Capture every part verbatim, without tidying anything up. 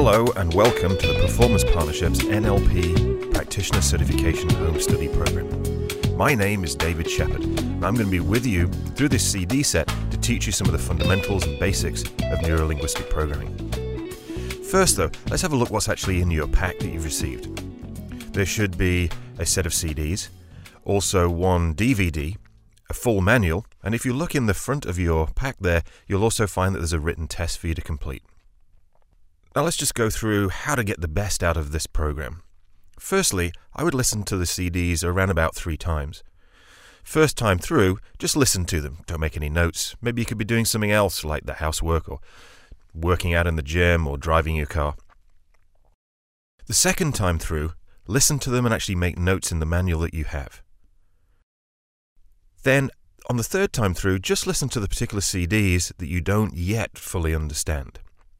Hello and welcome to the Performance Partnerships N L P Practitioner Certification Home Study Program. My name is David Shepherd, and I'm going to be with you through this C D set to teach you some of the fundamentals and basics of neuro-linguistic programming. First though, let's have a look what's actually in your pack that you've received. There should be a set of C Ds, also one D V D, a full manual, and if you look in the front of your pack there, you'll also find that there's a written test for you to complete. Now let's just go through how to get the best out of this program. Firstly, I would listen to the C Ds around about three times. First time through, just listen to them. Don't make any notes. Maybe you could be doing something else like the housework or working out in the gym or driving your car. The second time through, listen to them and actually make notes in the manual that you have. Then, on the third time through, just listen to the particular C Ds that you don't yet fully understand.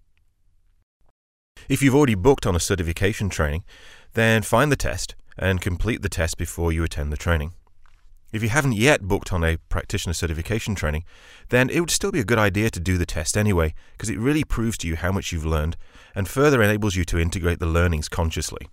If you've already booked on a certification training, then find the test and complete the test before you attend the training. If you haven't yet booked on a practitioner certification training, then it would still be a good idea to do the test anyway, because it really proves to you how much you've learned and further enables you to integrate the learnings consciously.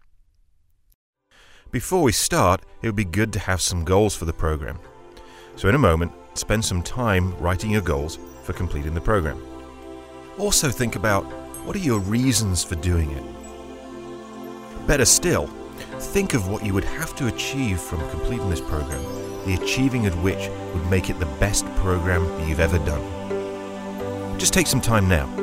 Before we start, it would be good to have some goals for the program. So in a moment, spend some time writing your goals for completing the program. Also think about, what are your reasons for doing it? Better still, think of what you would have to achieve from completing this program, the achieving of which would make it the best program that you've ever done. Just take some time now.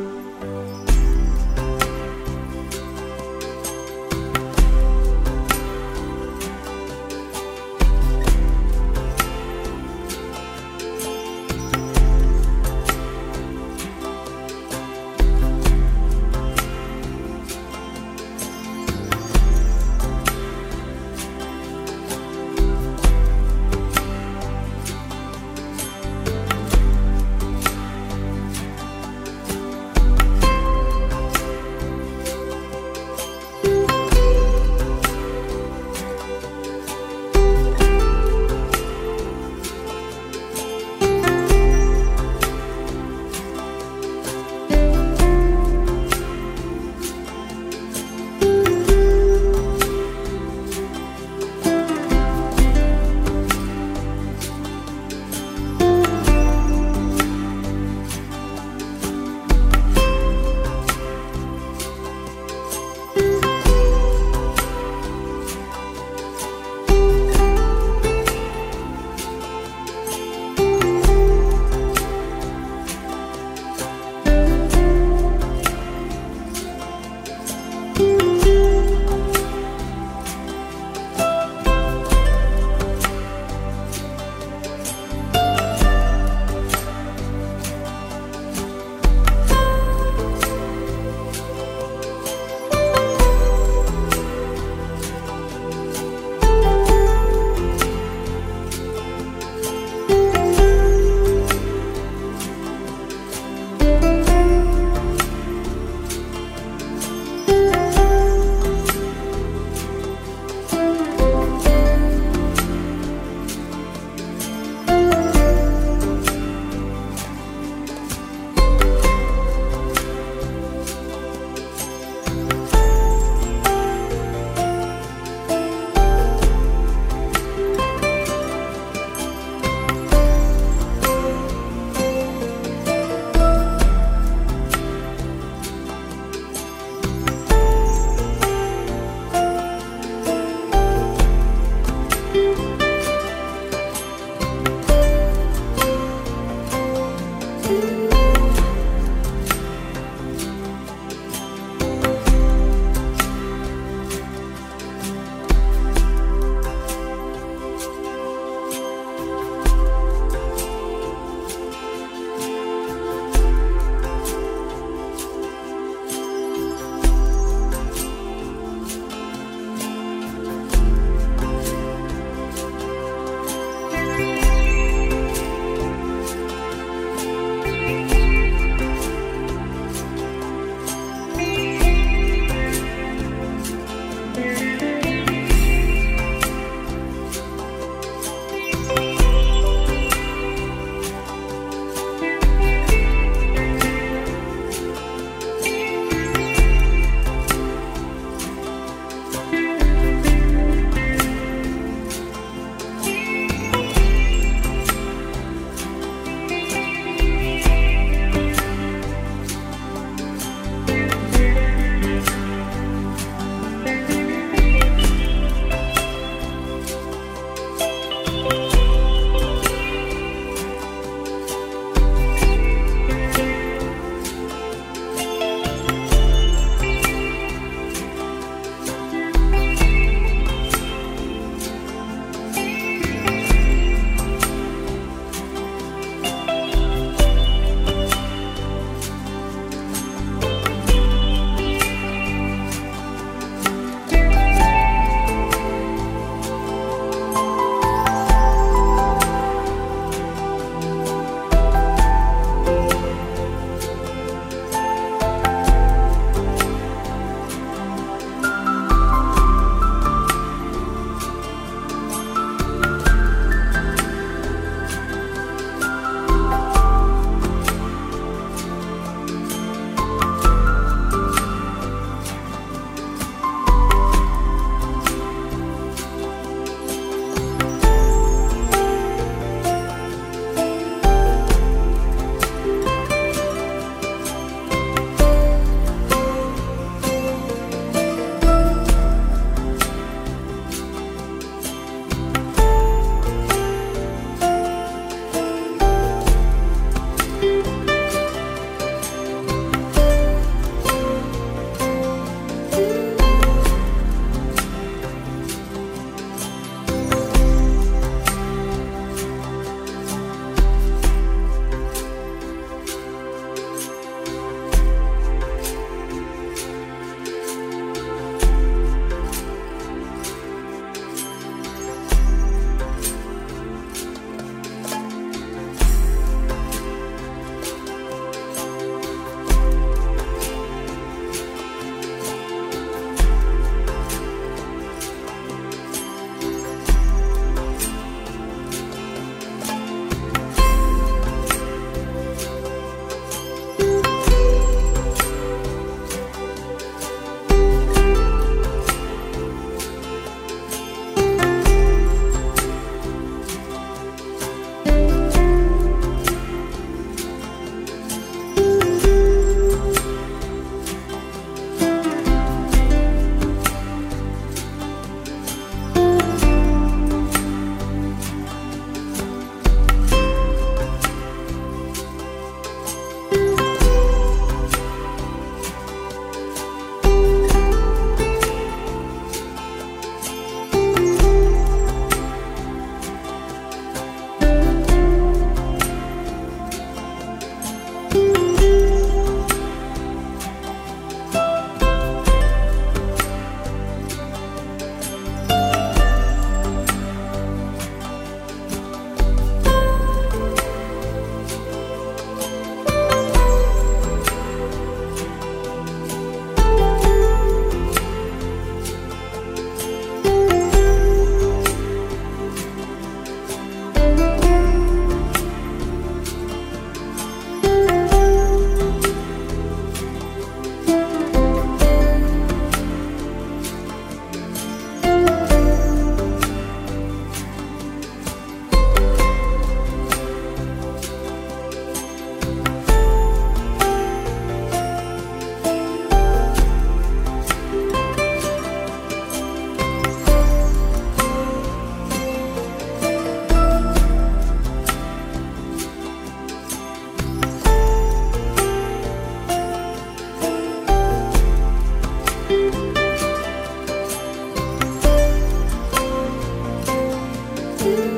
you.